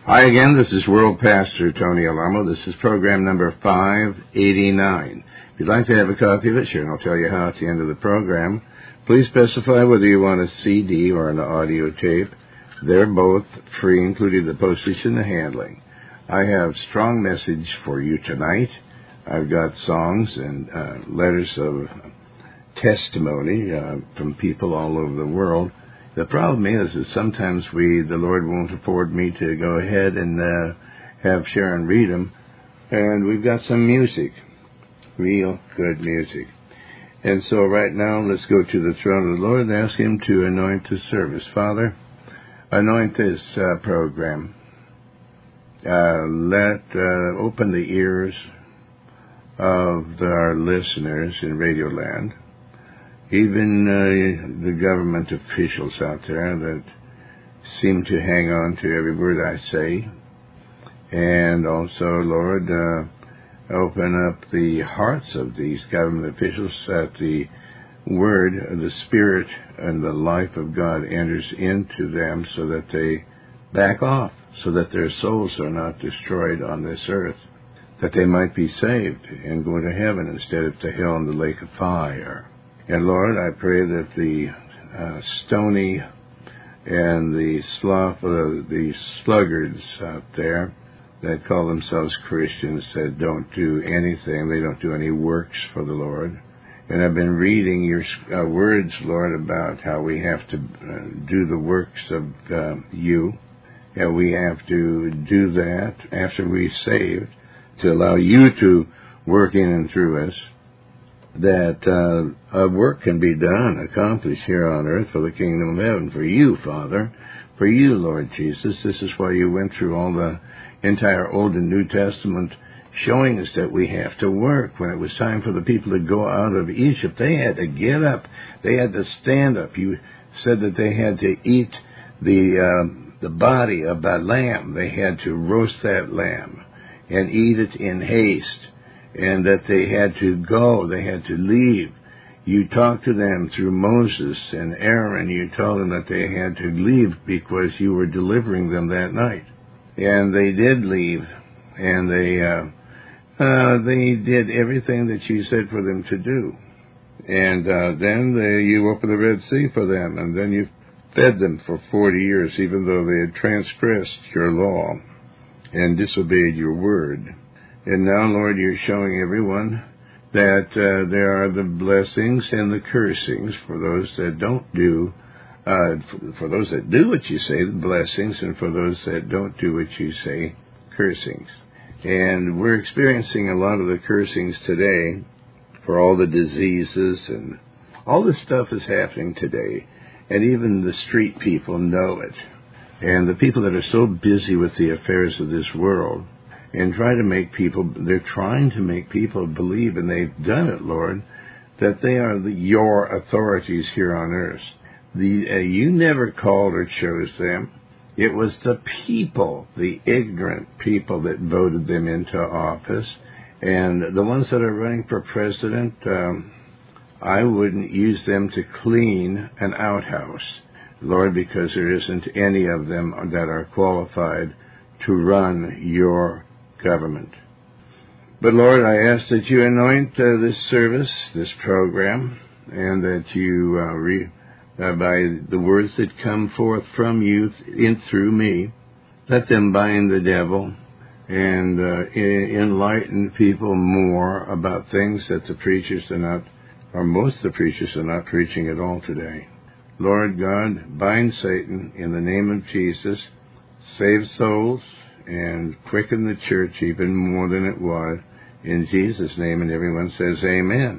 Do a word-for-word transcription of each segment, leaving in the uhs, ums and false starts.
Hi again, this is World Pastor Tony Alamo. This is program number five eighty-nine. If you'd like to have a copy of it, sure, and I'll tell you how at the end of the program. Please specify whether you want a C D or an audio tape. They're both free, including the postage and the handling. I have strong message for you tonight. I've got songs and uh, letters of testimony uh, from people all over the world. The problem is that sometimes we, the Lord won't afford me to go ahead and uh, have Sharon read them. And we've got some music, real good music. And so right now, let's go to the throne of the Lord and ask Him to anoint the service. Father, anoint this uh, program. Uh, let uh, open the ears of our listeners in Radio Land. Even uh, the government officials out there that seem to hang on to every word I say. And also, Lord, uh, open up the hearts of these government officials that the word, the Spirit, and the life of God enters into them so that they back off, so that their souls are not destroyed on this earth, that they might be saved and go to heaven instead of to hell and the lake of fire. And Lord, I pray that the uh, stony and the sloth, uh, the sluggards out there that call themselves Christians that don't do anything, they don't do any works for the Lord. And I've been reading your uh, words, Lord, about how we have to uh, do the works of uh, you. And we have to do that after we're saved to allow you to work in and through us, that uh, a work can be done, accomplished here on earth for the kingdom of heaven, for you, Father, for you, Lord Jesus. This is why you went through all the entire Old and New Testament showing us that we have to work. When it was time for the people to go out of Egypt, they had to get up. They had to stand up. You said that they had to eat the, uh, the body of that lamb. They had to roast that lamb and eat it in haste. And that they had to go, they had to leave. You talked to them through Moses and Aaron. You told them that they had to leave because you were delivering them that night. And they did leave, and they uh, uh, they did everything that you said for them to do. And uh, then they, you opened the Red Sea for them, and then you fed them for forty years, even though they had transgressed your law and disobeyed your word. And now, Lord, you're showing everyone that uh, there are the blessings and the cursings for those that don't do, uh, for, for those that do what you say, the blessings, and for those that don't do what you say, cursings. And we're experiencing a lot of the cursings today for all the diseases, and all this stuff is happening today. And even the street people know it. And the people that are so busy with the affairs of this world, and try to make people, they're trying to make people believe, and they've done it, Lord, that they are the, your authorities here on earth. The, uh, you never called or chose them. It was the people, the ignorant people, that voted them into office. And the ones that are running for president, um, I wouldn't use them to clean an outhouse, Lord, because there isn't any of them that are qualified to run your government. But Lord, I ask that you anoint uh, this service, this program, and that you, uh, re, uh, by the words that come forth from you in through me, let them bind the devil and uh, enlighten people more about things that the preachers are not, or most of the preachers are not preaching at all today. Lord God, bind Satan in the name of Jesus, save souls, and quicken the church even more than it was. In Jesus' name, and everyone says amen.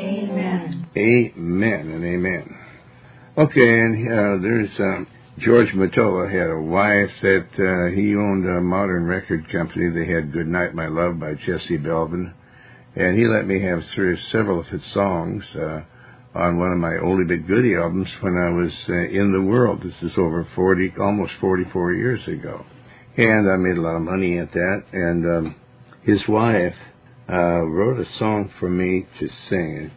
Amen. Amen and amen. Okay, and uh, there's um, George Mottola had a wife that uh, he owned a modern record company. They had Good Night, My Love by Jesse Belvin. And he let me have through several of his songs uh, on one of my oldie but goodie albums when I was uh, in the world. This is over forty, almost forty-four years ago. And I made a lot of money at that. And um, his wife uh, wrote a song for me to sing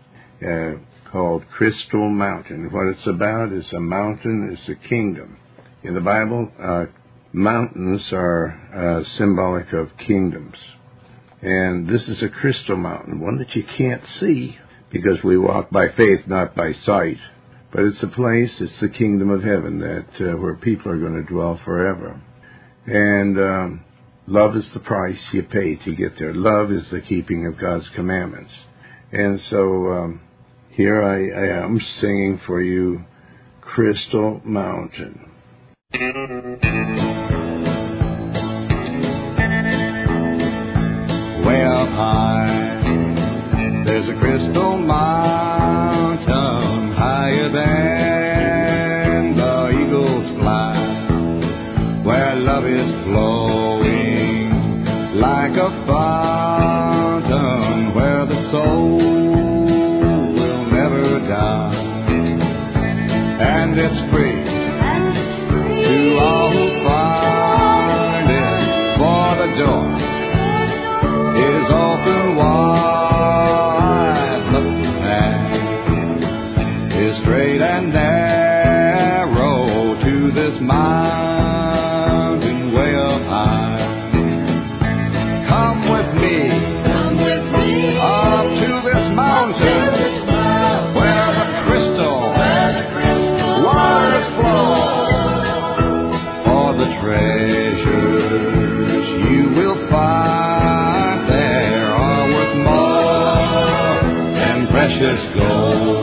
uh, called Crystal Mountain. What it's about is a mountain is a kingdom. In the Bible, uh, mountains are uh, symbolic of kingdoms. And this is a crystal mountain, one that you can't see because we walk by faith, not by sight. But it's a place, it's the kingdom of heaven that uh, where people are going to dwell forever. And um, love is the price you pay to get there. Love is the keeping of God's commandments. And so um, here I, I am singing for you Crystal Mountain. Way up high, there's a crystal mountain higher than the eagles fly, where love is flowing like a fountain, where the soul will never die, and it's free to all who find it, for the door is open wide. Look, the path is straight and narrow to this mountain way up high. Come with me, come with me up to this mountain, where the crystal, where the crystal waters flow. For the treasures you will find there are worth more than precious gold.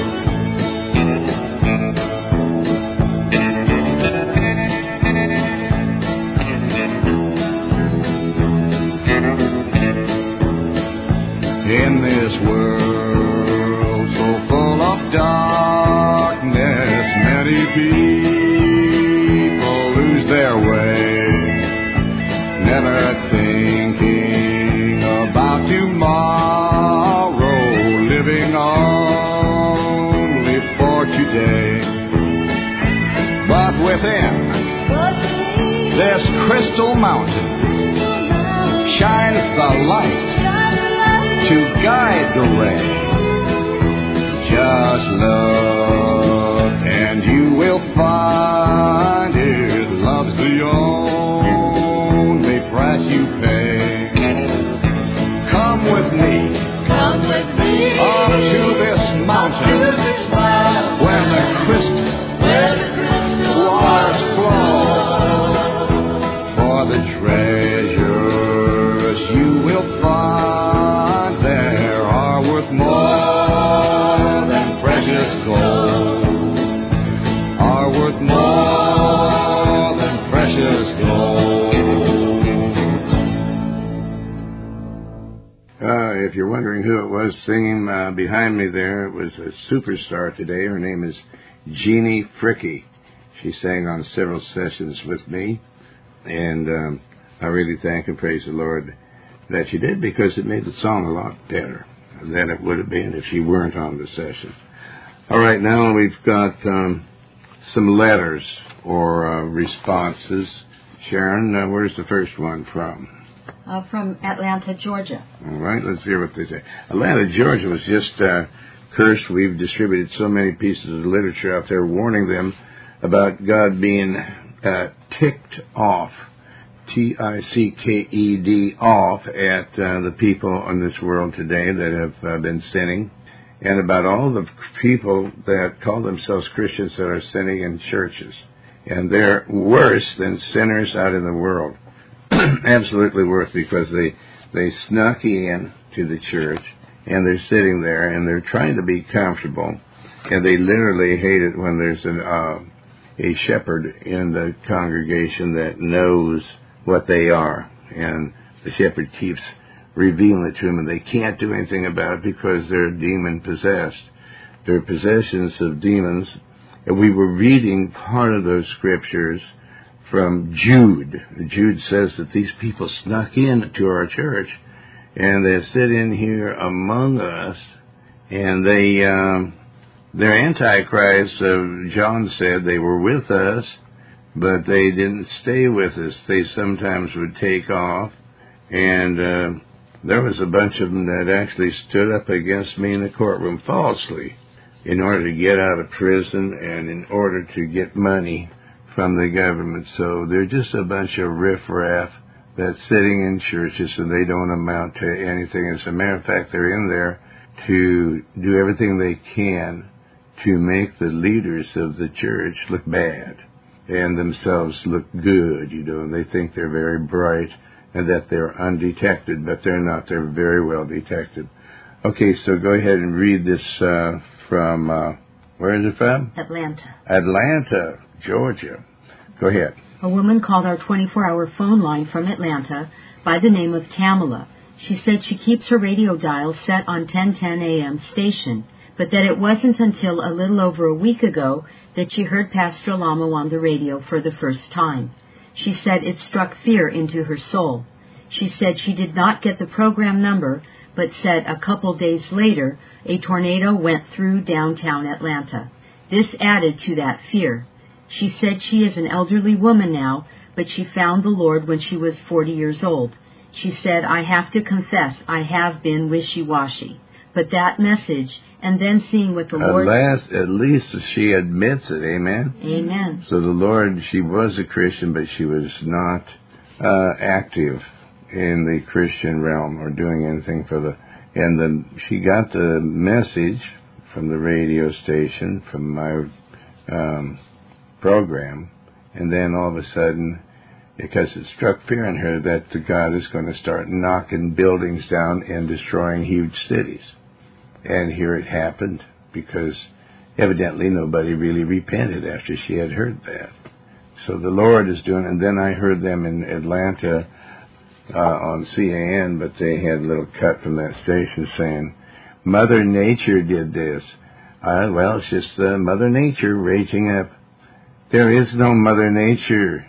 In this world so full of darkness, many people lose their way, never thinking about tomorrow, living only for today. But within this crystal mountain shines the light to guide the way. Just look and you will find it. Love's the only price you pay. Come with me, come with me up to this mountain, to this mountain where the crystal, where the crystal waters flow. For the treasures you will find there are worth more than precious gold, are worth more than precious gold. Uh, if you're wondering who it was singing uh, behind me there, it was a superstar today. Her name is Jeannie Fricke. She sang on several sessions with me, and um, I really thank and praise the Lord that she did, because it made the song a lot better than it would have been if she weren't on the session. All right, now we've got um, some letters or uh, responses. Sharon, uh, where's the first one from? Uh, from Atlanta, Georgia. All right, let's hear what they say. Atlanta, Georgia was just uh, cursed. We've distributed so many pieces of literature out there warning them about God being uh, ticked off, T I C K E D, off at uh, the people in this world today that have uh, been sinning, and about all the people that call themselves Christians that are sinning in churches. And they're worse than sinners out in the world. Absolutely worse, because they, they snuck in to the church, and they're sitting there, and they're trying to be comfortable, and they literally hate it when there's an, uh, a shepherd in the congregation that knows what they are, and the shepherd keeps revealing it to them, and they can't do anything about it because they're demon-possessed. They're possessions of demons. And we were reading part of those scriptures from Jude. Jude says that these people snuck in to our church, and they sit in here among us, and they, um, they're antichrists. Uh, John said they were with us, but they didn't stay with us. They sometimes would take off, and uh, there was a bunch of them that actually stood up against me in the courtroom falsely in order to get out of prison and in order to get money from the government. So they're just a bunch of riffraff that's sitting in churches, and they don't amount to anything. As a matter of fact, they're in there to do everything they can to make the leaders of the church look bad and themselves look good, you know, and they think they're very bright and that they're undetected, but they're not. They're very well detected. Okay, so go ahead and read this uh, from, uh, where is it from? Atlanta. Atlanta, Georgia. Go ahead. A woman called our twenty-four hour phone line from Atlanta by the name of Tamala. She said she keeps her radio dial set on ten ten a.m. station, but that it wasn't until a little over a week ago that she heard Pastor Alamo on the radio for the first time. She said it struck fear into her soul. She said she did not get the program number, but said a couple days later a tornado went through downtown Atlanta. This added to that fear. She said she is an elderly woman now, but she found the Lord when she was forty years old. She said, I have to confess, I have been wishy-washy. But that message, and then seeing what the At Lord... last, at least she admits it, amen? Amen. So the Lord, she was a Christian, but she was not uh, active in the Christian realm or doing anything for the... And then she got the message from the radio station, from my um, program, and then all of a sudden, because it struck fear in her that the God is going to start knocking buildings down and destroying huge cities. And here it happened, because evidently nobody really repented after she had heard that. So the Lord is doing, and then I heard them in Atlanta uh, on C A N, but they had a little cut from that station saying, Mother Nature did this. Uh, well, it's just uh, Mother Nature raging up. There is no Mother Nature.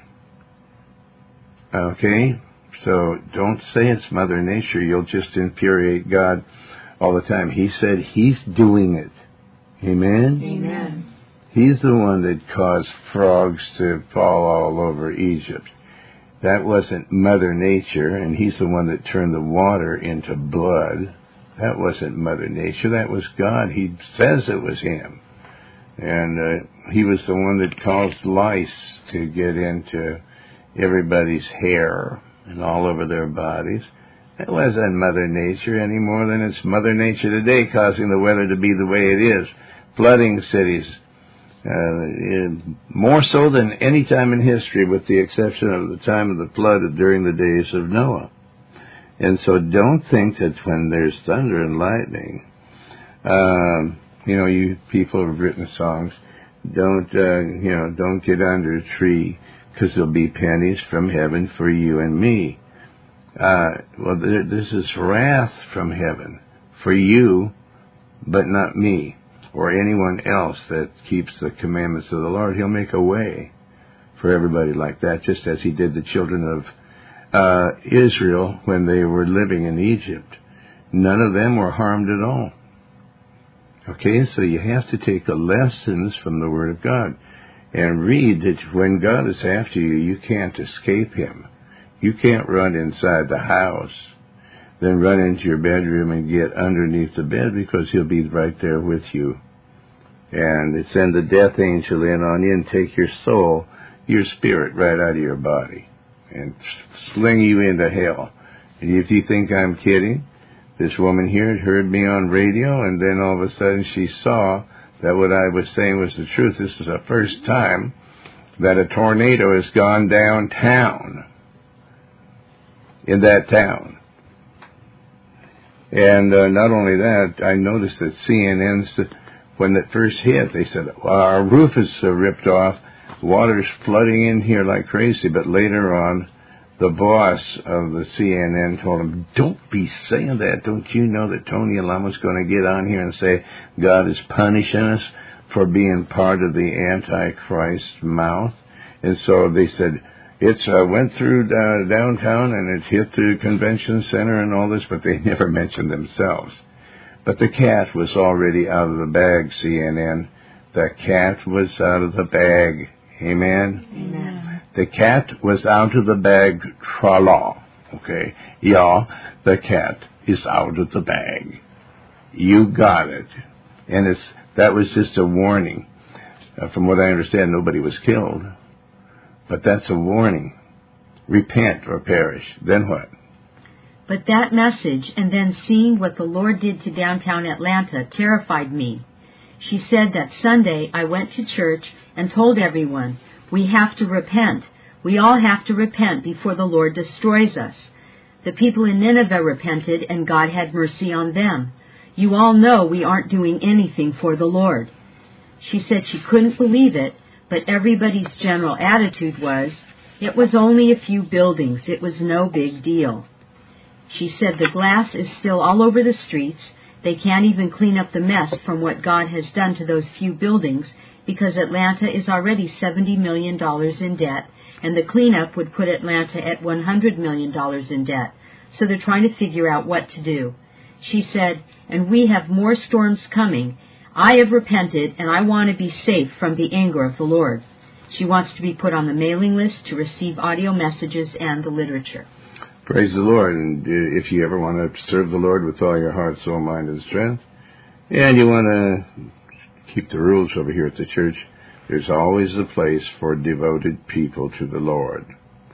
Okay? So don't say it's Mother Nature. You'll just infuriate God all the time. He said He's doing it. Amen? Amen. He's the one that caused frogs to fall all over Egypt. That wasn't Mother Nature, and He's the one that turned the water into blood. That wasn't Mother Nature. That was God. He says it was Him. And uh, He was the one that caused lice to get into everybody's hair and all over their bodies. That wasn't Mother Nature any more than it's Mother Nature today causing the weather to be the way it is. Flooding cities, uh, more so than any time in history, with the exception of the time of the flood during the days of Noah. And so don't think that when there's thunder and lightning, um, you know, you people have written songs, don't, uh, you know, don't get under a tree, because there'll be pennies from heaven for you and me. Uh, well, there, this is wrath from heaven for you, but not me or anyone else that keeps the commandments of the Lord. He'll make a way for everybody like that, just as He did the children of uh, Israel when they were living in Egypt. None of them were harmed at all. Okay, so you have to take the lessons from the Word of God and read that when God is after you, you can't escape Him. You can't run inside the house, then run into your bedroom and get underneath the bed, because He'll be right there with you. And send the death angel in on you and take your soul, your spirit, right out of your body and sling you into hell. And if you think I'm kidding, this woman here had heard me on radio, and then all of a sudden she saw that what I was saying was the truth. This is the first time that a tornado has gone downtown in that town. And uh, not only that, I noticed that C N N's, when it first hit, they said, well, our roof is uh, ripped off, water's flooding in here like crazy. But later on, the boss of the C N N told him, don't be saying that. Don't you know that Tony Alama's going to get on here and say God is punishing us for being part of the Antichrist mouth? And so they said, it uh, went through uh, downtown and it hit the convention center and all this, but they never mentioned themselves. But the cat was already out of the bag, C N N. The cat was out of the bag. Amen? Amen. The cat was out of the bag, tra-la. Okay? Yeah, the cat is out of the bag. You got it. And it's that was just a warning. Uh, from what I understand, nobody was killed. But that's a warning. Repent or perish. Then what? But that message, and then seeing what the Lord did to downtown Atlanta, terrified me. She said that Sunday I went to church and told everyone, we have to repent. We all have to repent before the Lord destroys us. The people in Nineveh repented, and God had mercy on them. You all know we aren't doing anything for the Lord. She said she couldn't believe it, but everybody's general attitude was, it was only a few buildings. It was no big deal. She said the glass is still all over the streets. They can't even clean up the mess from what God has done to those few buildings because Atlanta is already seventy million dollars in debt, and the cleanup would put Atlanta at one hundred million dollars in debt. So they're trying to figure out what to do. She said, and we have more storms coming. I have repented, and I want to be safe from the anger of the Lord. She wants to be put on the mailing list to receive audio messages and the literature. Praise the Lord. And if you ever want to serve the Lord with all your heart, soul, mind, and strength, and you want to keep the rules over here at the church, there's always a place for devoted people to the Lord.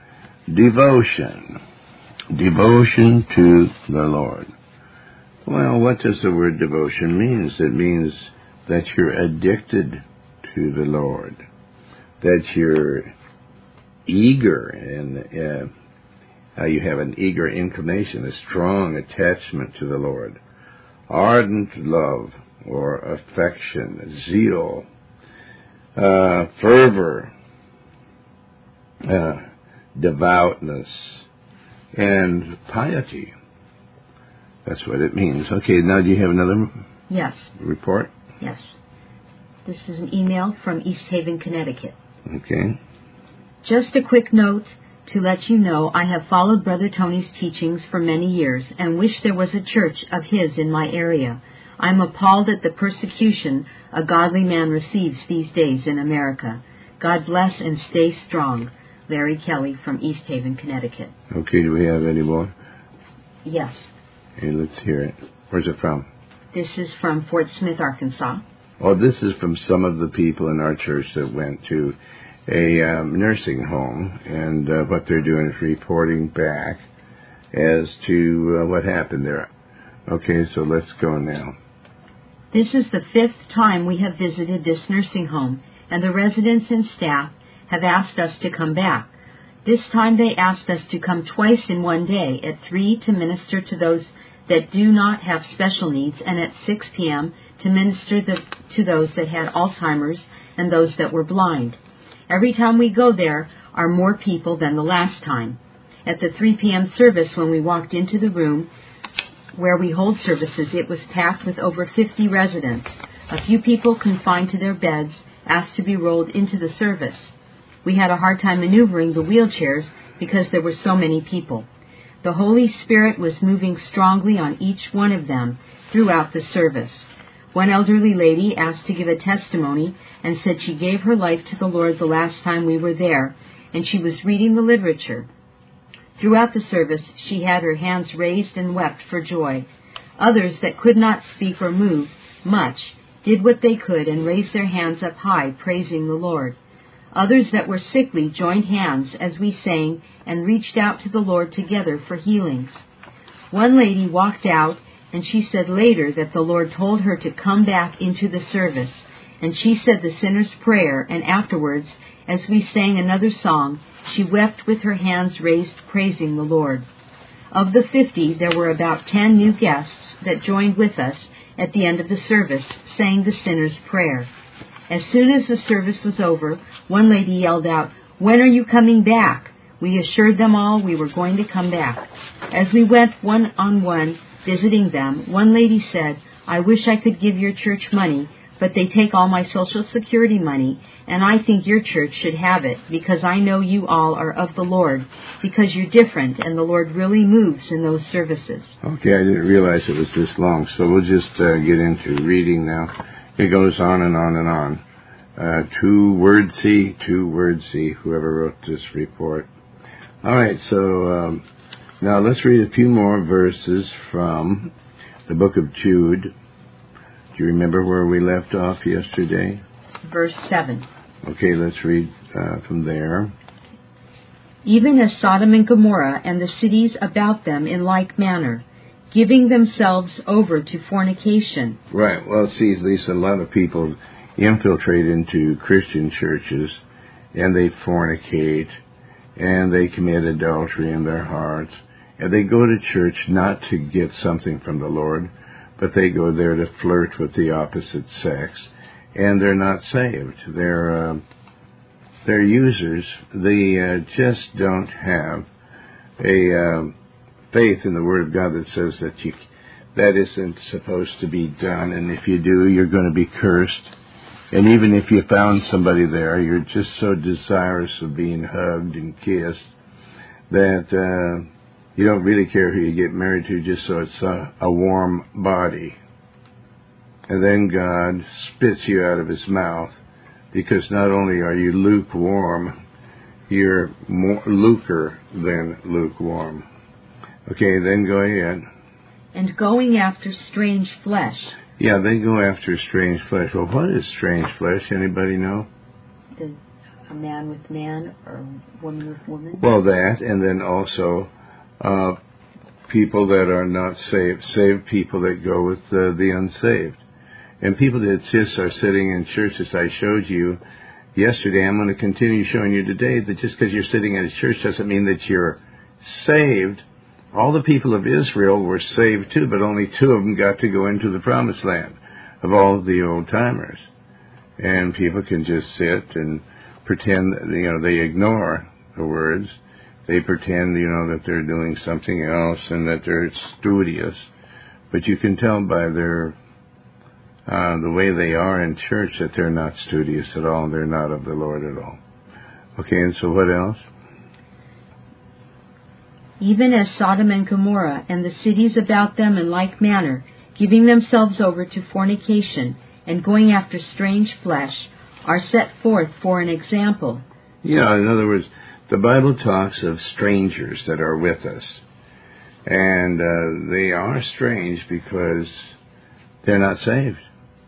Devotion. Devotion to the Lord. Well, what does the word devotion mean? It means that you're addicted to the Lord, that you're eager and uh, you have an eager inclination, a strong attachment to the Lord, ardent love or affection, zeal, uh, fervor, uh, devoutness, and piety. That's what it means. Okay, now do you have another yes. report? Yes. This is an email from East Haven, Connecticut. Okay. Just a quick note to let you know I have followed Brother Tony's teachings for many years and wish there was a church of his in my area. I'm appalled at the persecution a godly man receives these days in America. God bless and stay strong. Larry Kelly from East Haven, Connecticut. Okay, do we have any more? Yes. Hey, let's hear it. Where's it from? This is from Fort Smith, Arkansas. Oh, this is from some of the people in our church that went to a um, nursing home, and uh, what they're doing is reporting back as to uh, what happened there. Okay, so let's go now. This is the fifth time we have visited this nursing home, and the residents and staff have asked us to come back. This time they asked us to come twice in one day, at three to minister to those that do not have special needs, and at six p.m. to minister the, to those that had Alzheimer's and those that were blind. Every time we go there are more people than the last time. At the three p.m. service, when we walked into the room where we hold services, it was packed with over fifty residents. A few people confined to their beds asked to be rolled into the service. We had a hard time maneuvering the wheelchairs because there were so many people. The Holy Spirit was moving strongly on each one of them throughout the service. One elderly lady asked to give a testimony and said she gave her life to the Lord the last time we were there, and she was reading the literature. Throughout the service, she had her hands raised and wept for joy. Others that could not speak or move much did what they could and raised their hands up high, praising the Lord. Others that were sickly joined hands as we sang and reached out to the Lord together for healings. One lady walked out, and she said later that the Lord told her to come back into the service, and she said the sinner's prayer, and afterwards, as we sang another song, she wept with her hands raised, praising the Lord. Of the fifty, there were about ten new guests that joined with us at the end of the service, saying the sinner's prayer. As soon as the service was over, one lady yelled out, "When are you coming back?" We assured them all we were going to come back. As we went one-on-one visiting them, one lady said, "I wish I could give your church money, but they take all my Social Security money, and I think your church should have it because I know you all are of the Lord, because you're different and the Lord really moves in those services." Okay, I didn't realize it was this long, so we'll just uh, get into reading now. It goes on and on and on. Uh, two wordsy, two wordsy, whoever wrote this report. All right, so um, now let's read a few more verses from the book of Jude. Do you remember where we left off yesterday? Verse seven. Okay, let's read uh, from there. even as Sodom and Gomorrah and the cities about them in like manner, giving themselves over to fornication. Right. Well, see, Lisa, a lot of people infiltrate into Christian churches, and they fornicate, and they commit adultery in their hearts, and they go to church not to get something from the Lord, but they go there to flirt with the opposite sex, and they're not saved. They're uh, they're users. They uh, just don't have a uh, faith in the Word of God that says that you that isn't supposed to be done, and if you do, you're going to be cursed. And even if you found somebody there, you're just so desirous of being hugged and kissed that uh, you don't really care who you get married to, just so it's a, a warm body. And then God spits you out of his mouth, because not only are you lukewarm, you're more lucre than lukewarm. Okay, then go ahead. And going after strange flesh. Yeah, they go after strange flesh. Well, what is strange flesh? Anybody know? The, a man with man or woman with woman? Well, that, and then also uh, people that are not saved, saved people that go with uh, the unsaved. And people that just are sitting in churches. I showed you yesterday, I'm going to continue showing you today, that just because you're sitting in a church doesn't mean that you're saved. All the people of Israel were saved too, but only two of them got to go into the promised land of all of the old-timers. And people can just sit and pretend, you know, they ignore the words. They pretend, you know, that they're doing something else and that they're studious. But you can tell by their, uh, the way they are in church that they're not studious at all. They're not of the Lord at all. Okay, and so what else? Even as Sodom and Gomorrah and the cities about them in like manner, giving themselves over to fornication and going after strange flesh, are set forth for an example. Yeah, in other words, the Bible talks of strangers that are with us. And uh, they are strange because they're not saved.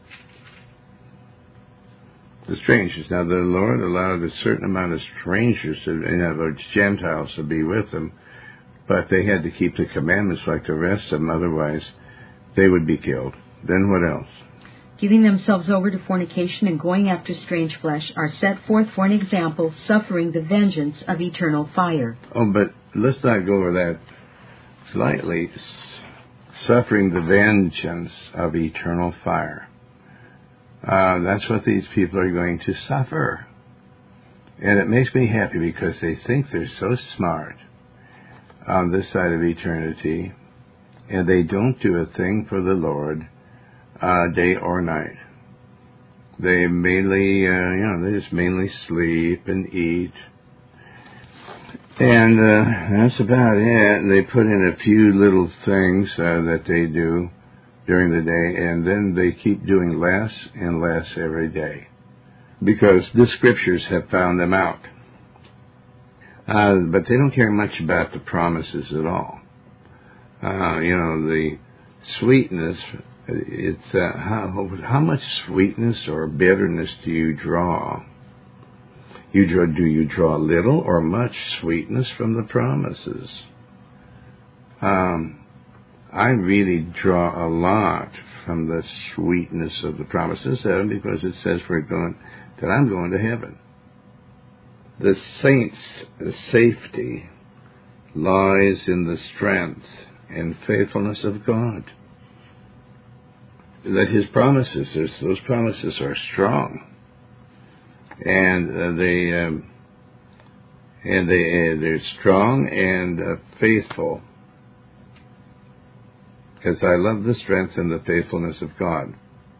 The strangers. Now, the Lord allowed a certain amount of strangers, to, in other words, Gentiles, to be with them. But they had to keep the commandments like the rest of them, otherwise they would be killed. Then what else? Giving themselves over to fornication and going after strange flesh are set forth for an example, suffering the vengeance of eternal fire. Oh, but let's not go over that lightly. Suffering the vengeance of eternal fire. Uh, that's what these people are going to suffer. And it makes me happy because they think they're so smart on this side of eternity, and they don't do a thing for the Lord uh, day or night. They mainly, uh, you know, they just mainly sleep and eat, and uh, that's about it. They put in a few little things uh, that they do during the day, and then they keep doing less and less every day, because the Scriptures have found them out. Uh, but they don't care much about the promises at all. Uh, you know, the sweetness, it's, uh, how, how much sweetness or bitterness do you draw? You draw, do you draw little or much sweetness from the promises? Um, I really draw a lot from the sweetness of the promises, uh, because it says we're going, that I'm going to heaven. The saints' safety lies in the strength and faithfulness of God. That His promises, those promises are strong, and uh, they um, and they uh, they're strong and uh, faithful. Because I love the strength and the faithfulness of God.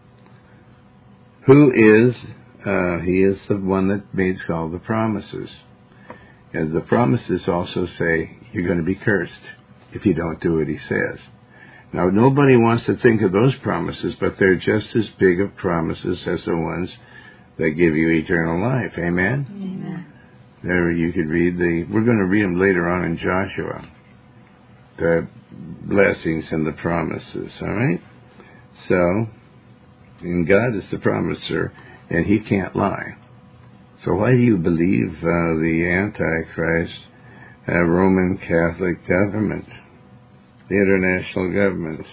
Who is Uh, he is the one that makes all the promises. And the promises also say you're going to be cursed if you don't do what he says. Now, nobody wants to think of those promises, but they're just as big of promises as the ones that give you eternal life. Amen? Amen. There you could read the, we're going to read them later on in Joshua, the blessings and the promises, all right? So, and God is the promiser, and he can't lie. So why do you believe uh, the Antichrist uh, Roman Catholic government, the international government.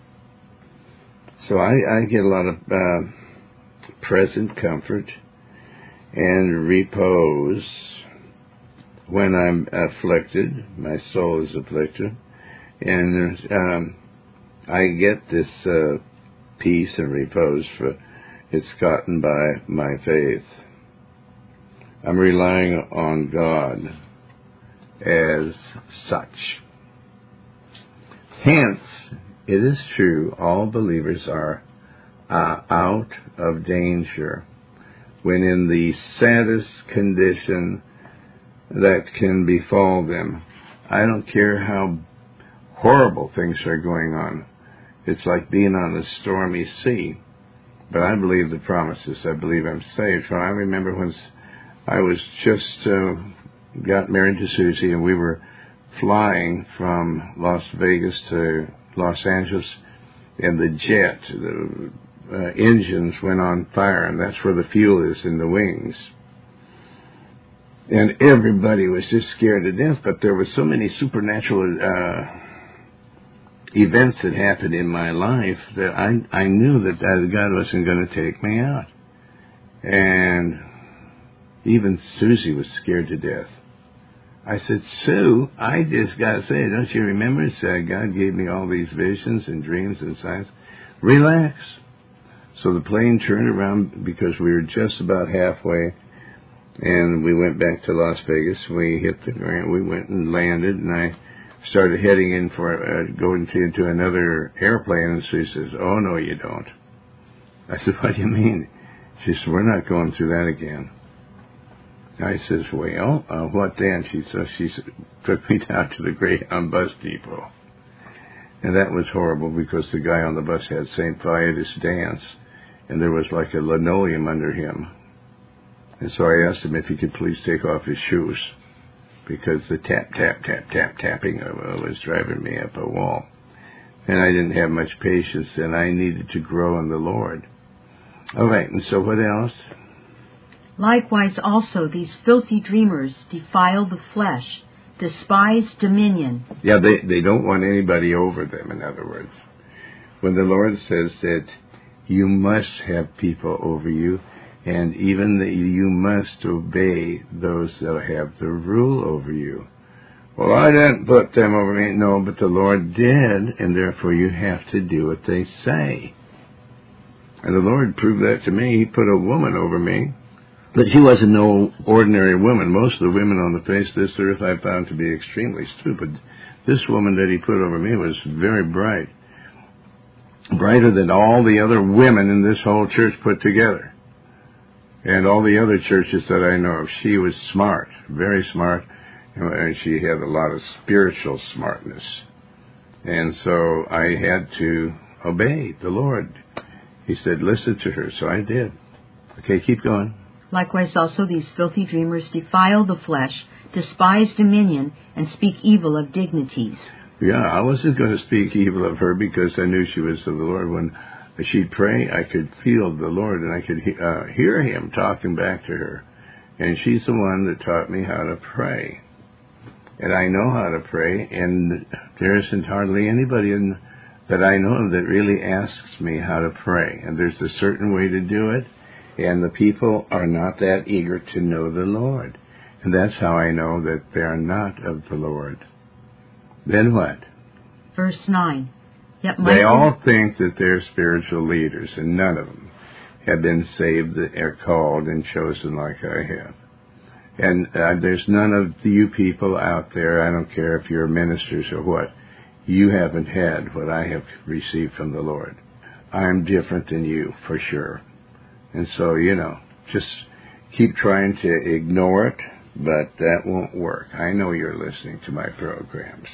So I, I get a lot of uh, present comfort and repose when I'm afflicted. My soul is afflicted. And um, I get this uh, peace and repose, for it's gotten by my faith. I'm relying on God as such. Hence, it is true, all believers are uh, out of danger when in the saddest condition that can befall them. I don't care how horrible things are going on. It's like being on a stormy sea. But I believe the promises. I believe I'm saved. So I remember when I was just uh, got married to Susie, and we were flying from Las Vegas to Los Angeles, and the jet, the uh, engines went on fire, and that's where the fuel is in the wings. And everybody was just scared to death, but there were so many supernatural uh, events that happened in my life that I, I knew that God wasn't going to take me out. And even Susie was scared to death. I said, Sue, I just got to say, don't you remember? Said God gave me all these visions and dreams and signs. Relax. So the plane turned around because we were just about halfway, and we went back to Las Vegas. We hit the ground. We went and landed, and I started heading in for uh, going to, into another airplane, and she says, oh, no, you don't. I said, what do you mean? She said, we're not going through that again. I says, well, uh, what then? She, so she took me down to the Greyhound bus depot. And that was horrible because the guy on the bus had Saint Vitus dance, and there was like a linoleum under him. And so I asked him if he could please take off his shoes, because the tap, tap, tap, tap, tapping was driving me up a wall. And I didn't have much patience, and I needed to grow in the Lord. All right, and so what else? Likewise also these filthy dreamers defile the flesh, despise dominion. Yeah, they, they don't want anybody over them, in other words. When the Lord says that you must have people over you, and even that you must obey those that have the rule over you. Well, I didn't put them over me. No, but the Lord did, and therefore you have to do what they say. And the Lord proved that to me. He put a woman over me. But she wasn't no ordinary woman. Most of the women on the face of this earth I found to be extremely stupid. This woman that he put over me was very bright. Brighter than all the other women in this whole church put together. And all the other churches that I know of. She was smart, very smart, and she had a lot of spiritual smartness. And so I had to obey the Lord. He said, listen to her, so I did. Okay, keep going. Likewise also these filthy dreamers defile the flesh, despise dominion, and speak evil of dignities. Yeah, I wasn't going to speak evil of her because I knew she was of the Lord. When she'd pray, I could feel the Lord, and I could uh, hear him talking back to her. And she's the one that taught me how to pray. And I know how to pray, and there isn't hardly anybody in, that I know of that really asks me how to pray. And there's a certain way to do it. And the people are not that eager to know the Lord. And that's how I know that they are not of the Lord. Then what? Verse nine. Yet Michael... They all think that they're spiritual leaders, and none of them have been saved, are called and chosen like I have. And uh, there's none of you people out there, I don't care if you're ministers or what, you haven't had what I have received from the Lord. I'm different than you, for sure. And so, you know, just keep trying to ignore it, but that won't work. I know you're listening to my programs.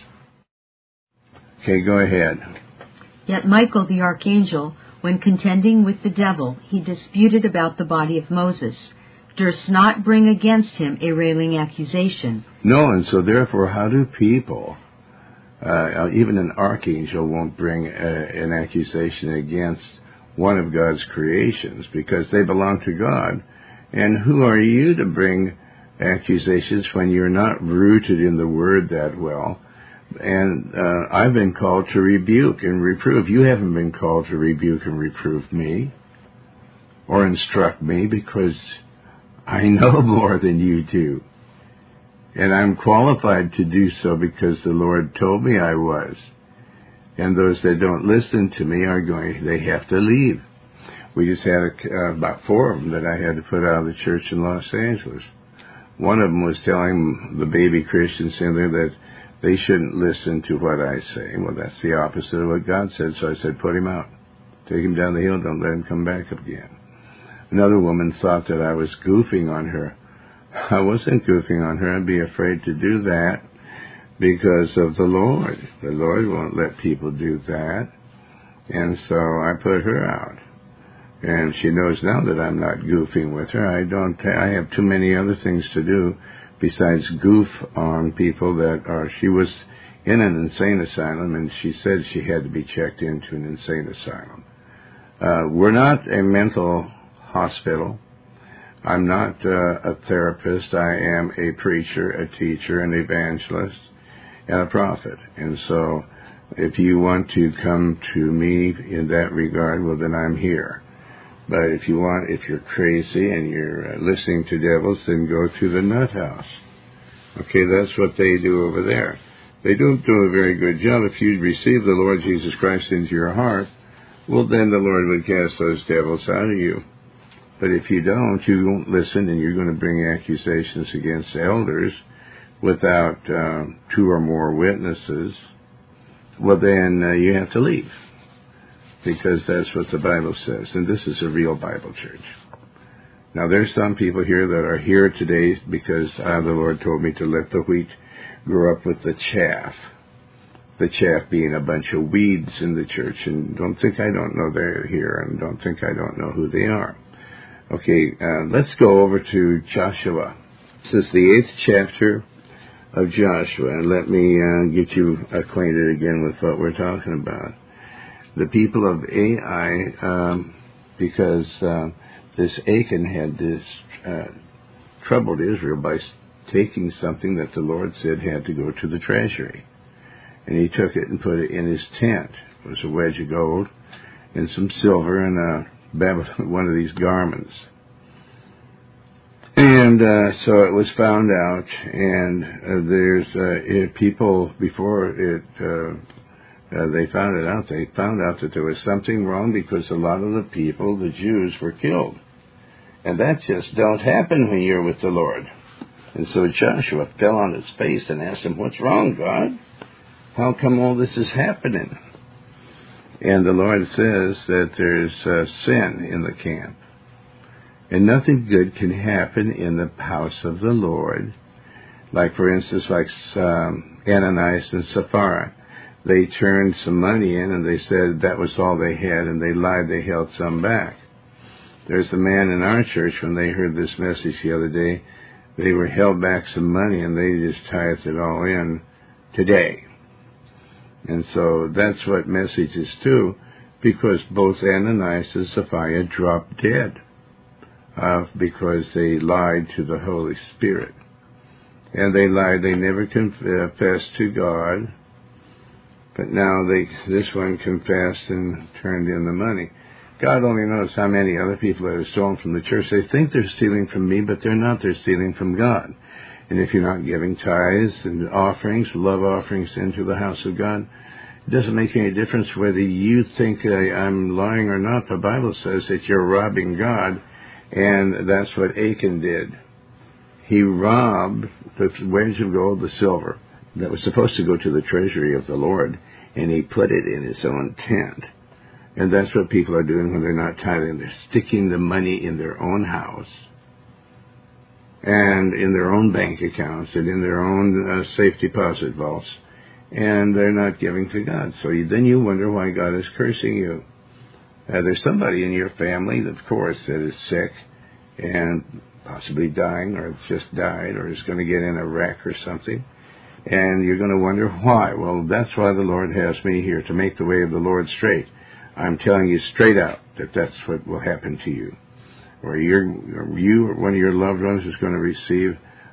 Okay, go ahead. Yet Michael the archangel, when contending with the devil, he disputed about the body of Moses, durst not bring against him a railing accusation. No, and so therefore, how do people, uh, even an archangel won't bring uh, an accusation against one of God's creations, because they belong to God. And who are you to bring accusations when you're not rooted in the Word that well. And uh, I've been called to rebuke and reprove. You haven't been called to rebuke and reprove me or instruct me, because I know more than you do. And I'm qualified to do so because the Lord told me I was. And those that don't listen to me are going, they have to leave. We just had a, uh, about four of them that I had to put out of the church in Los Angeles. One of them was telling the baby Christians in there that they shouldn't listen to what I say. Well, that's the opposite of what God said, so I said, put him out. Take him down the hill, don't let him come back up again. Another woman thought that I was goofing on her. I wasn't goofing on her. I'd be afraid to do that because of the Lord. The Lord won't let people do that. And so I put her out. And she knows now that I'm not goofing with her. I don't. I have too many other things to do besides goof on people that are. She was in an insane asylum, and she said she had to be checked into an insane asylum. Uh, we're not a mental hospital. I'm not uh, a therapist. I am a preacher, a teacher, an evangelist, and a prophet. And so if you want to come to me in that regard, well, then I'm here. But if you want, if you're crazy and you're uh, listening to devils, then go to the nut house. Okay, that's what they do over there. They don't do a very good job. If you receive the Lord Jesus Christ into your heart, well, then the Lord would cast those devils out of you. But if you don't, you won't listen, and you're going to bring accusations against elders without uh, two or more witnesses. Well, then uh, you have to leave, because that's what the Bible says. And this is a real Bible church. Now, there's some people here that are here today because uh, the Lord told me to let the wheat grow up with the chaff. The chaff being a bunch of weeds in the church. And don't think I don't know they're here, and don't think I don't know who they are. Okay, uh, let's go over to Joshua. This is the eighth chapter of Joshua. And let me uh, get you acquainted again with what we're talking about. The people of Ai, um, because uh, this Achan had this, uh, troubled Israel by taking something that the Lord said had to go to the treasury. And he took it and put it in his tent. It was a wedge of gold and some silver and a Babylon, one of these garments. And uh, so it was found out, and uh, there's uh, it, people before it, uh, uh, they found it out, they found out that there was something wrong because a lot of the people, the Jews, were killed. And that just don't happen when you're with the Lord. And so Joshua fell on his face and asked him, what's wrong, God? How come all this is happening? And the Lord says that there's uh, sin in the camp. And nothing good can happen in the house of the Lord. Like, for instance, like um, Ananias and Sapphira. They turned some money in and they said that was all they had, and they lied, they held some back. There's a man in our church, when they heard this message the other day, they were held back some money and they just tithed it all in today. And so that's what message is too, because both Ananias and Sapphira dropped dead uh, because they lied to the Holy Spirit. And they lied, they never confessed to God, but now they this one confessed and turned in the money. God only knows how many other people that have stolen from the church. They think they're stealing from me, but they're not. They're stealing from God. And if you're not giving tithes and offerings, love offerings into the house of God, it doesn't make any difference whether you think I, I'm lying or not. The Bible says that you're robbing God, and that's what Achan did. He robbed the wedge of gold, the silver, that was supposed to go to the treasury of the Lord, and he put it in his own tent. And that's what people are doing when they're not tithing. They're sticking the money in their own house and in their own bank accounts and in their own uh, safe deposit vaults, and they're not giving to God. So you, then you wonder why God is cursing you. Uh, there's somebody in your family, of course, that is sick and possibly dying or just died or is going to get in a wreck or something. And you're going to wonder why. Well, that's why the Lord has me here, to make the way of the Lord straight. I'm telling you straight out that that's what will happen to you. Or you're, you or one of your loved ones is going to receive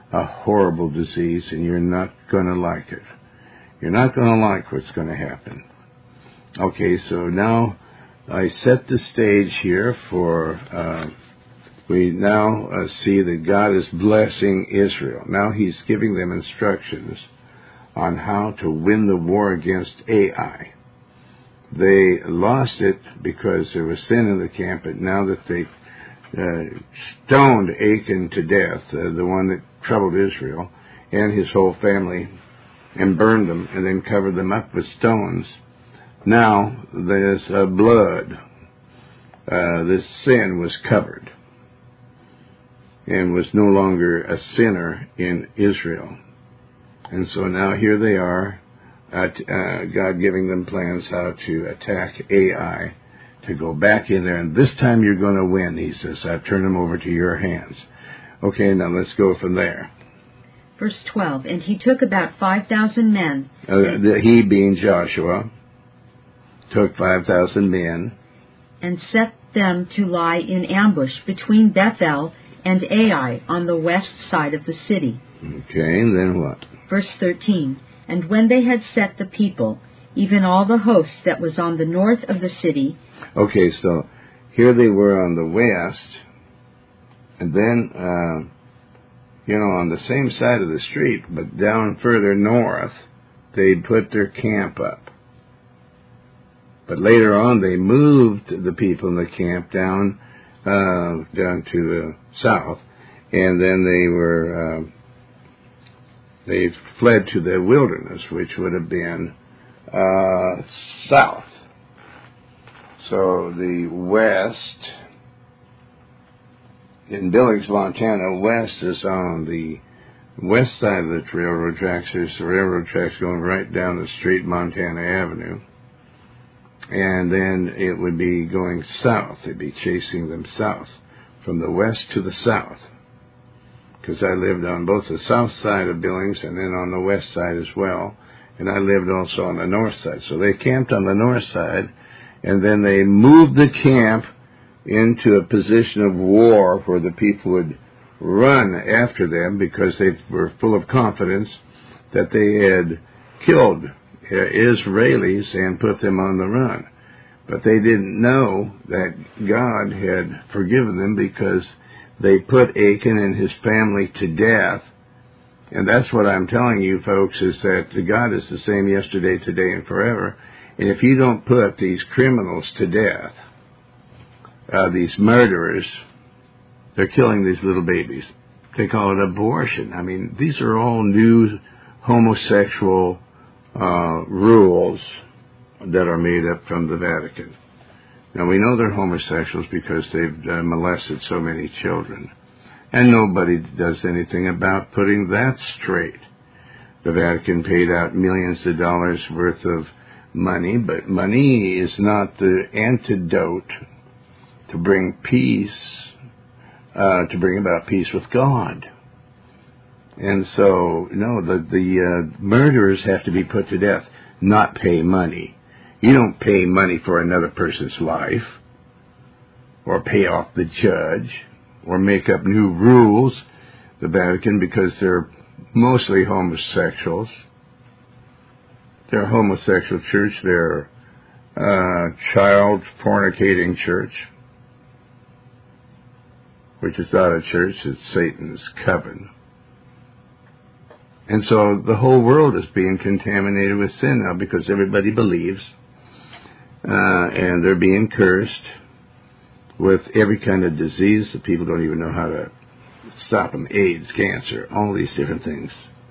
a horrible disease, and you're not going to like it. You're not going to like what's going to happen. Okay, so now I set the stage here for, uh, we now uh, see that God is blessing Israel. Now he's giving them instructions on how to win the war against Ai. They lost it because there was sin in the camp, but now that they uh, stoned Achan to death, uh, the one that troubled Israel, and his whole family, and burned them, and then covered them up with stones, now there's uh, blood. Uh, this sin was covered and was no longer a sinner in Israel. And so now here they are, uh, uh, God giving them plans how to attack Ai, to go back in there, and this time you're going to win, he says. I've turned them over to your hands. Okay, now let's go from there. Verse twelve, and he took about five thousand men. Uh, the, he being Joshua, took five thousand men. And set them to lie in ambush between Bethel and Ai on the west side of the city. Okay, and then what? Verse thirteen, and when they had set the people, even all the host that was on the north of the city. Okay, so here they were on the west, and then, uh, you know, on the same side of the street, but down further north, they put their camp up. But later on, they moved the people in the camp down, uh, down to the south, and then they were, uh, they fled to the wilderness, which would have been uh, south. So the west, in Billings, Montana, west is on the west side of the railroad tracks. There's the railroad tracks going right down the street, Montana Avenue. And then it would be going south. They'd be chasing them south, from the west to the south. Because I lived on both the south side of Billings and then on the west side as well. And I lived also on the north side. So they camped on the north side, and then they moved the camp into a position of war where the people would run after them because they were full of confidence that they had killed Israelis and put them on the run. But they didn't know that God had forgiven them because they put Achan and his family to death. And that's what I'm telling you, folks, is that God is the same yesterday, today, and forever. And if you don't put these criminals to death, uh, these murderers, they're killing these little babies. They call it abortion. I mean, these are all new homosexual uh, rules that are made up from the Vatican. Now, we know they're homosexuals because they've uh, molested so many children. And nobody does anything about putting that straight. The Vatican paid out millions of dollars worth of money, but money is not the antidote to bring peace, uh, to bring about peace with God. And so, no, the, the uh, murderers have to be put to death, not pay money. You don't pay money for another person's life, or pay off the judge, or make up new rules, the Vatican, because they're mostly homosexuals. They're a homosexual church. They're a child fornicating church, which is not a church, it's Satan's coven. And so the whole world is being contaminated with sin now because everybody believes, uh, and they're being cursed with every kind of disease that people don't even know how to stop them, AIDS, cancer, all these different things.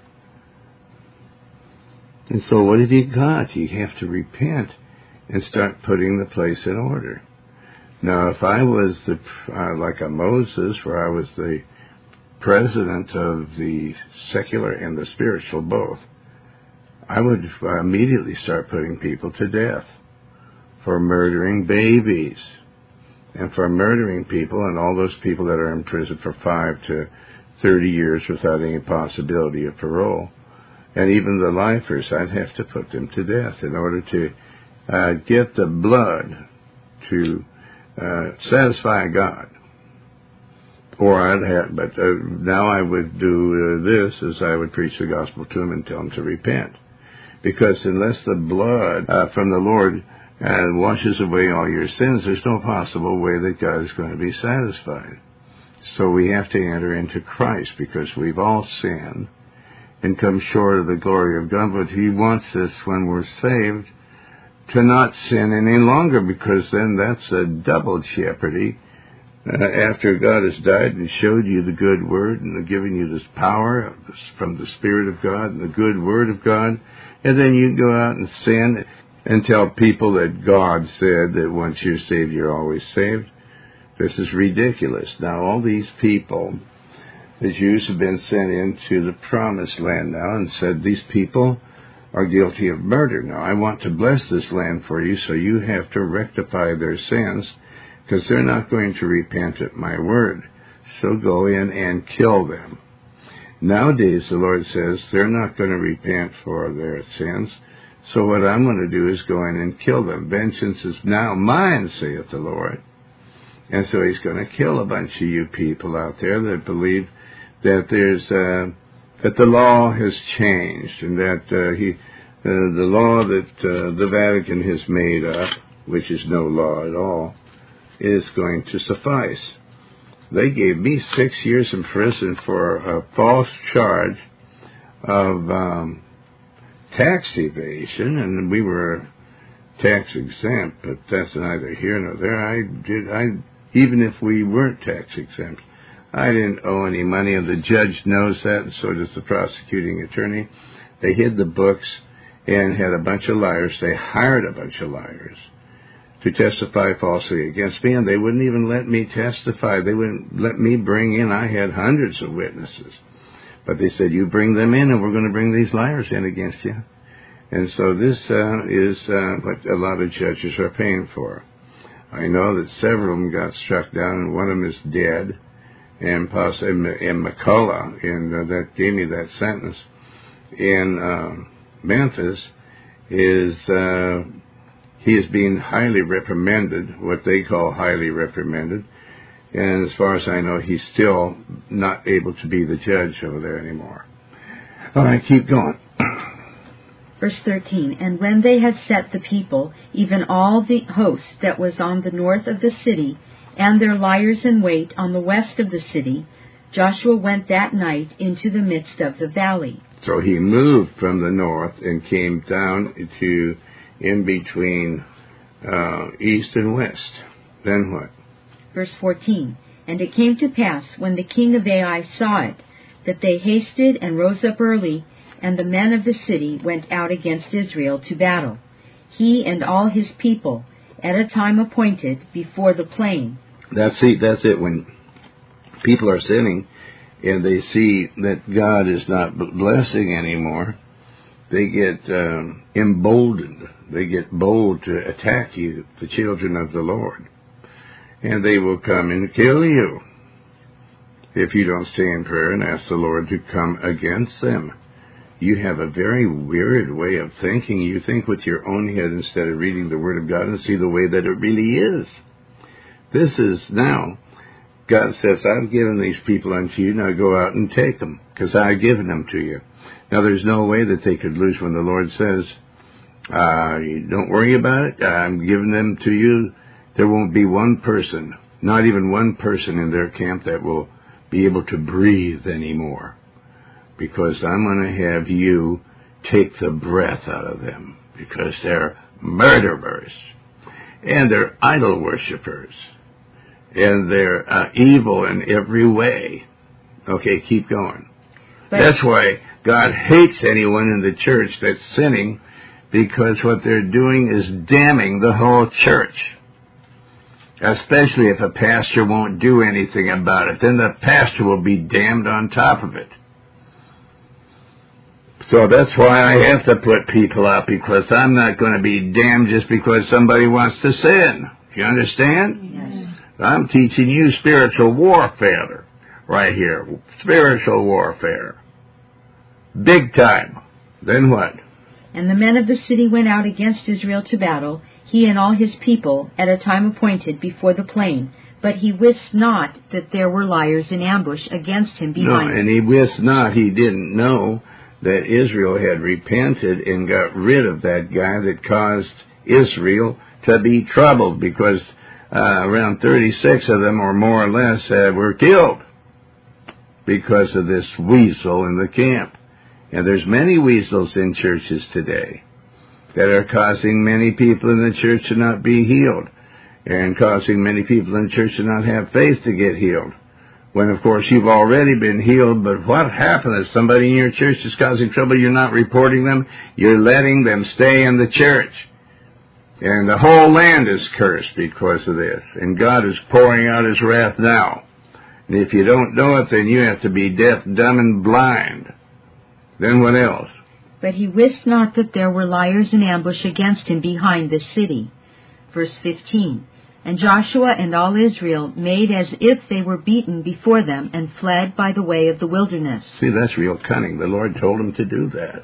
And so what have you got? You have to repent and start putting the place in order. Now, if I was the uh, like a Moses, where I was the president of the secular and the spiritual both, I would uh, immediately start putting people to death for murdering babies and for murdering people, and all those people that are in prison for five to thirty years without any possibility of parole. And even the lifers, I'd have to put them to death in order to uh, get the blood to uh, satisfy God. Or I'd have, but uh, now I would do uh, this, is I would preach the gospel to them and tell them to repent. Because unless the blood uh, from the Lord uh, washes away all your sins, there's no possible way that God is going to be satisfied. So we have to enter into Christ, because we've all sinned and come short of the glory of God. But He wants us, when we're saved, to not sin any longer, because then that's a double jeopardy. Uh, after God has died and showed you the good word and given you this power from the Spirit of God and the good word of God, and then you go out and sin and tell people that God said that once you're saved, you're always saved. This is ridiculous. Now, all these people, the Jews, have been sent into the promised land now and said, these people are guilty of murder. Now, I want to bless this land for you, so you have to rectify their sins, because they're not going to repent at my word. So go in and kill them. Nowadays, the Lord says they're not going to repent for their sins. So what I'm going to do is go in and kill them. Vengeance is now mine, saith the Lord. And so He's going to kill a bunch of you people out there that believe that there's uh, that the law has changed, and that uh, he uh, the law that uh, the Vatican has made up, which is no law at all, is going to suffice. They gave me six years in prison for a false charge of um, tax evasion, and we were tax exempt, but that's neither here nor there. I did, I even if we weren't tax exempt, I didn't owe any money, and the judge knows that, and so does the prosecuting attorney. They hid the books and had a bunch of liars. They hired a bunch of liars to testify falsely against me, and they wouldn't even let me testify. They wouldn't let me bring in. I had hundreds of witnesses. But they said, you bring them in, and we're going to bring these liars in against you. And so this uh, is uh, what a lot of judges are paying for. I know that several of them got struck down, and one of them is dead, and possibly in McCullough, and uh, that gave me that sentence. In uh, Memphis is... Uh, He is being highly reprimanded, what they call highly reprimanded. And as far as I know, he's still not able to be the judge over there anymore. All right, keep going. Verse thirteen, and when they had set the people, even all the host that was on the north of the city, and their liers in wait on the west of the city, Joshua went that night into the midst of the valley. So he moved from the north and came down to in between uh, east and west. Then what? Verse fourteen, and it came to pass, when the king of Ai saw it, that they hasted and rose up early, and the men of the city went out against Israel to battle, he and all his people, at a time appointed before the plain. That's it, that's it. When people are sinning and they see that God is not blessing anymore, they get um, emboldened. They get bold to attack you, the children of the Lord. And they will come and kill you if you don't stay in prayer and ask the Lord to come against them. You have a very weird way of thinking. You think with your own head instead of reading the Word of God and see the way that it really is. This is now, God says, I've given these people unto you, now go out and take them, because I've given them to you. Now, there's no way that they could lose when the Lord says, uh, don't worry about it, I'm giving them to you. There won't be one person, not even one person in their camp that will be able to breathe anymore, because I'm going to have you take the breath out of them, because they're murderers, and they're idol worshippers, and they're uh, evil in every way. Okay, keep going. But that's why God hates anyone in the church that's sinning, because what they're doing is damning the whole church. Especially if a pastor won't do anything about it. Then the pastor will be damned on top of it. So that's why I have to put people out, because I'm not going to be damned just because somebody wants to sin. You understand? Yes. I'm teaching you spiritual warfare right here. Spiritual warfare. Big time. Then what? And the men of the city went out against Israel to battle, he and all his people, at a time appointed before the plain, But he wist not that there were liars in ambush against him behind. No, and he wist not, he didn't know that Israel had repented and got rid of that guy that caused Israel to be troubled, because uh, around thirty-six of them, or more or less, uh, were killed because of this weasel in the camp. And there's many weasels in churches today that are causing many people in the church to not be healed, and causing many people in the church to not have faith to get healed. When, of course, you've already been healed, but what happened is somebody in your church is causing trouble, you're not reporting them, you're letting them stay in the church. And the whole land is cursed because of this. And God is pouring out His wrath now. And if you don't know it, then you have to be deaf, dumb, and blind. Then what else? But he wist not that there were liars in ambush against him behind the city. Verse fifteen. And Joshua and all Israel made as if they were beaten before them, and fled by the way of the wilderness. See, that's real cunning. The Lord told them to do that.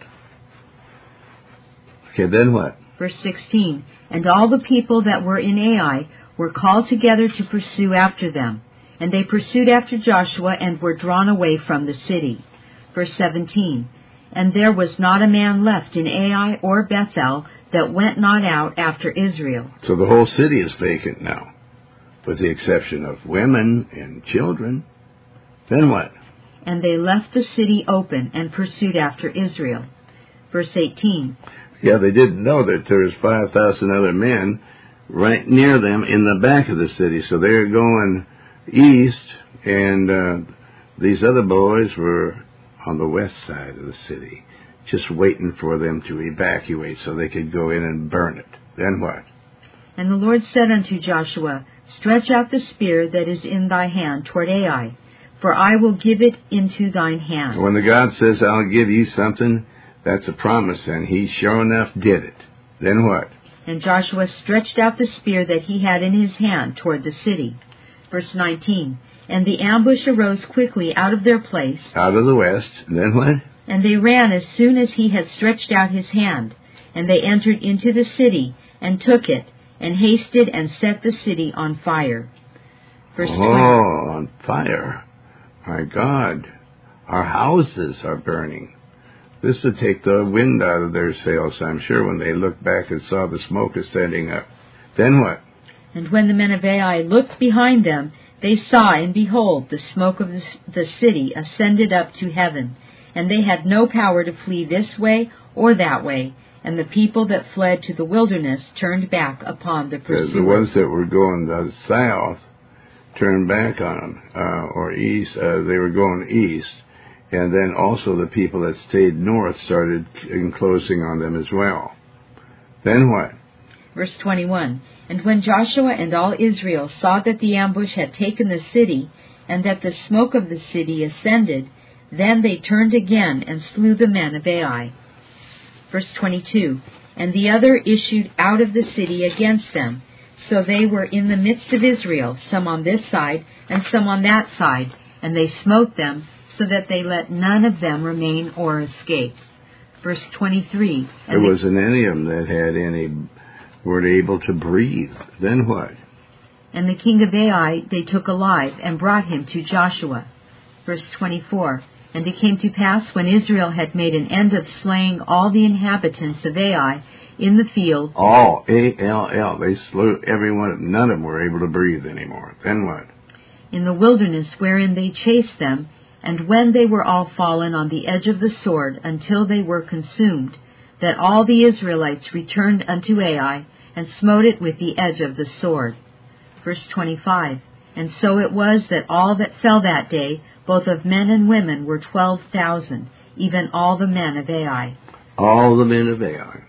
Okay, then what? Verse sixteen. And all the people that were in Ai were called together to pursue after them. And they pursued after Joshua, and were drawn away from the city. Verse seventeen. And there was not a man left in Ai or Bethel that went not out after Israel. So the whole city is vacant now, with the exception of women and children. Then what? And they left the city open, and pursued after Israel. Verse eighteen. Yeah, they didn't know that there was five thousand other men right near them in the back of the city. So they were going east, and uh, these other boys were on the west side of the city, just waiting for them to evacuate so they could go in and burn it. Then what? And the Lord said unto Joshua, Stretch out the spear that is in thy hand toward Ai, for I will give it into thine hand. When the God says, I'll give you something, that's a promise, and he sure enough did it. Then what? And Joshua stretched out the spear that he had in his hand toward the city. Verse nineteen. And the ambush arose quickly out of their place. Out of the west. And then what? And they ran as soon as he had stretched out his hand. And they entered into the city, and took it, and hasted and set the city on fire. Verse oh, twenty. On fire. My God. Our houses are burning. This would take the wind out of their sails, I'm sure, when they looked back and saw the smoke ascending up. Then what? And when the men of Ai looked behind them, they saw, and behold, the smoke of the, the city ascended up to heaven. And they had no power to flee this way or that way. And the people that fled to the wilderness turned back upon the pursuers. The ones that were going uh, south turned back on them, uh, or east. Uh, they were going east. And then also the people that stayed north started enclosing on them as well. Then what? Verse twenty-one. And when Joshua and all Israel saw that the ambush had taken the city, and that the smoke of the city ascended, then they turned again and slew the men of Ai. Verse twenty-two. And the other issued out of the city against them. So they were in the midst of Israel, some on this side, and some on that side. And they smote them, so that they let none of them remain or escape. Verse twenty-three. There wasn't any of them that had any, were able to breathe. Then what? And the king of Ai they took alive, and brought him to Joshua. Verse twenty-four. And it came to pass, when Israel had made an end of slaying all the inhabitants of Ai in the field. All, A L L. They slew every one of them. None of them were able to breathe anymore. Then what? In the wilderness wherein they chased them, and when they were all fallen on the edge of the sword, until they were consumed, that all the Israelites returned unto Ai, and smote it with the edge of the sword. Verse twenty-five. And so it was that all that fell that day, both of men and women, were twelve thousand, even all the men of Ai. All the men of Ai.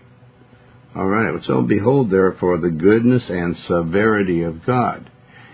All right. So behold, therefore, the goodness and severity of God.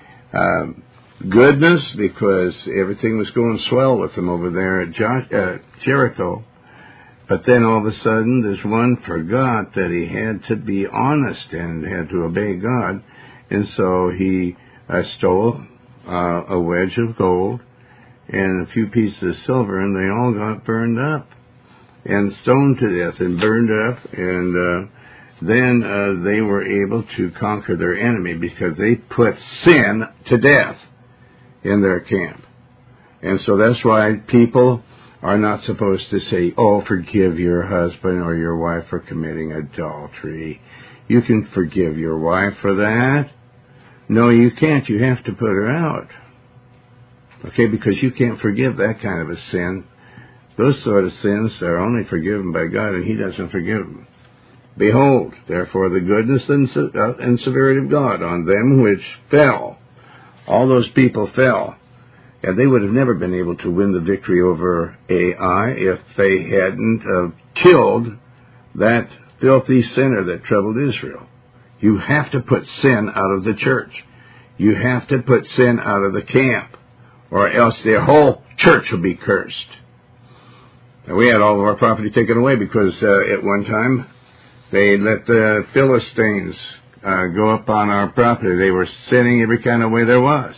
Um, goodness, because everything was going swell with them over there at jo- uh, Jericho. But then all of a sudden, this one forgot that he had to be honest and had to obey God. And so he uh, stole uh, a wedge of gold and a few pieces of silver, and they all got burned up and stoned to death and burned up. And uh, then uh, they were able to conquer their enemy because they put sin to death in their camp. And so that's why people are not supposed to say, oh, forgive your husband or your wife for committing adultery. You can forgive your wife for that. No, you can't. You have to put her out. Okay, because you can't forgive that kind of a sin. Those sort of sins are only forgiven by God, and He doesn't forgive them. Behold, therefore, the goodness and severity of God on them which fell. All those people fell. And they would have never been able to win the victory over Ai if they hadn't uh, killed that filthy sinner that troubled Israel. You have to put sin out of the church. You have to put sin out of the camp, or else the whole church will be cursed. And we had all of our property taken away because uh, at one time they let the Philistines uh, go up on our property. They were sinning every kind of way there was.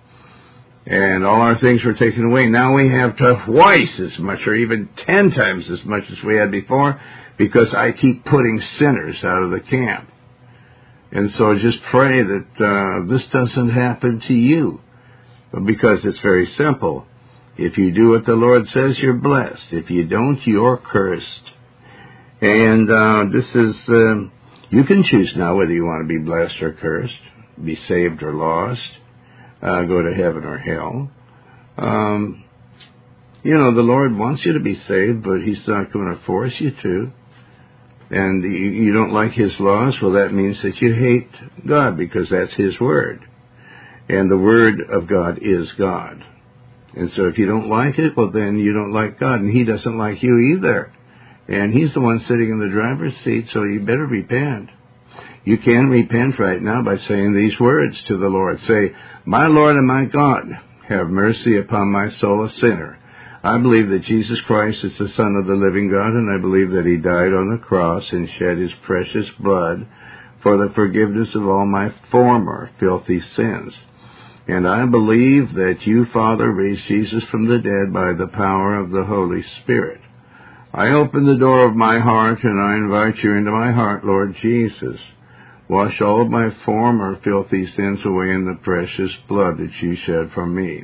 And all our things were taken away. Now we have twice as much, or even ten times as much as we had before, because I keep putting sinners out of the camp. And so just pray that uh, this doesn't happen to you. Because it's very simple. If you do what the Lord says, you're blessed. If you don't, you're cursed. And uh, this is, uh, you can choose now whether you want to be blessed or cursed, be saved or lost. Uh, go to heaven or hell. Um, you know, the Lord wants you to be saved, but He's not going to force you to. And you, you don't like His laws, well, that means that you hate God, because that's His Word. And the Word of God is God. And so if you don't like it, well, then you don't like God, and He doesn't like you either. And He's the one sitting in the driver's seat, so you better repent. You can repent right now by saying these words to the Lord. Say, my Lord and my God, have mercy upon my soul, a sinner. I believe that Jesus Christ is the Son of the living God, and I believe that He died on the cross and shed His precious blood for the forgiveness of all my former filthy sins. And I believe that You, Father, raised Jesus from the dead by the power of the Holy Spirit. I open the door of my heart, and I invite You into my heart, Lord Jesus. Wash all of my former filthy sins away in the precious blood that You shed for me.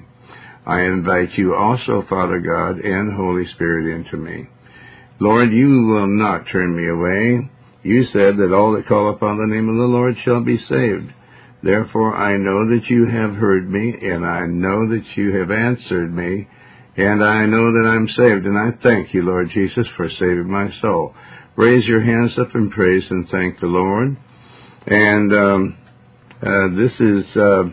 I invite You also, Father God and Holy Spirit, into me. Lord, You will not turn me away. You said that all that call upon the name of the Lord shall be saved. Therefore I know that You have heard me, and I know that You have answered me, and I know that I'm saved. And I thank You, Lord Jesus, for saving my soul. Raise your hands up in praise and thank the Lord. And um, uh, this is uh,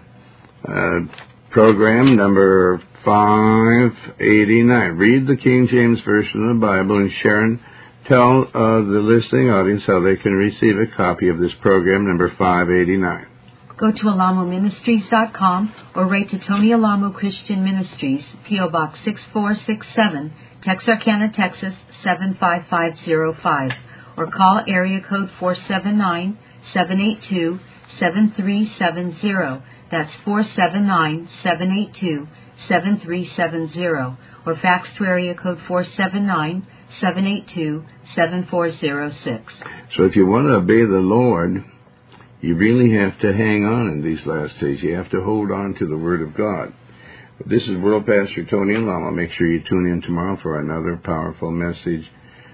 uh, program number five eighty-nine. Read the King James Version of the Bible, and Sharon, tell uh, the listening audience how they can receive a copy of this program number five eighty-nine. Go to alamo ministries dot com or write to Tony Alamo Christian Ministries, P O Box six four six seven, Texarkana, Texas seven five five zero five, or call area code four seven nine, seven eight two, seven three seven zero. That's four seven nine, seven eight two, seven three seven zero. Or fax to area code four seven nine, seven eight two, seven four zero six. So if you want to obey the Lord, you really have to hang on in these last days. You have to hold on to the Word of God. This is World Pastor Tony Alamo. Make sure you tune in tomorrow for another powerful message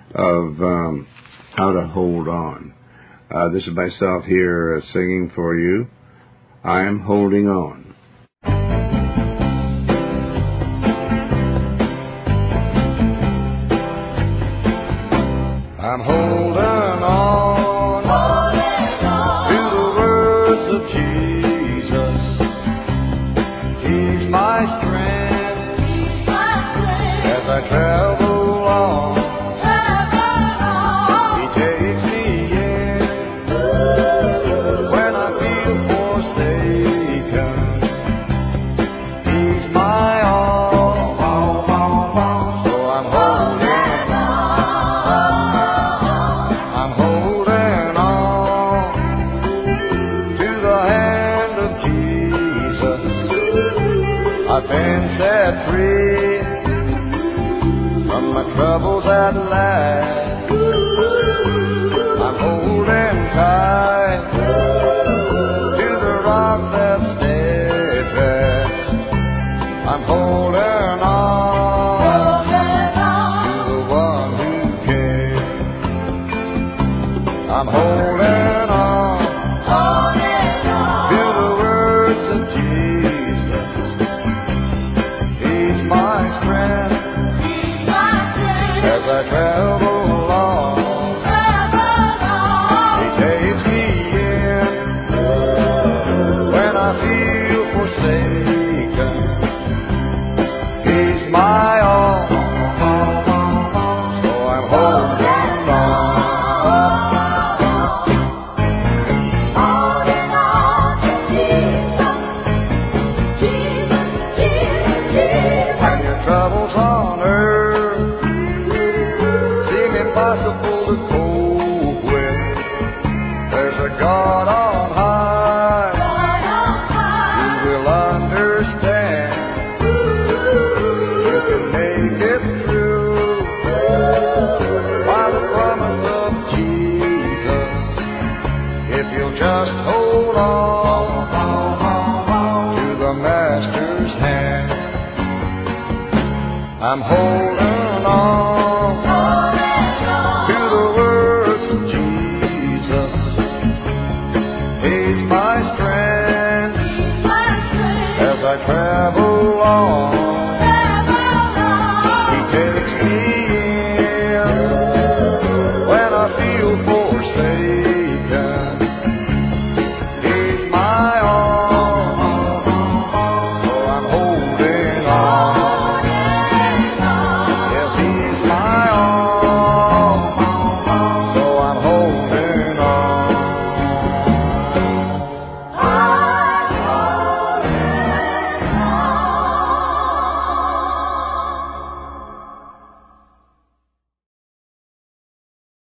of um, how to hold on. Uh, this is myself here uh, singing for you. I'm holding on. I'm holding on, holding on to the words of Jesus. He's my strength, He's my strength as I travel on. I've been set free from my troubles at last. I'm holding God on high, He will understand. You can make it through by the promise of Jesus. If you'll just hold on to the Master's hand. I'm holding on to the words of Jesus. He's my strength as I travel on. He takes me in when I feel forsaken.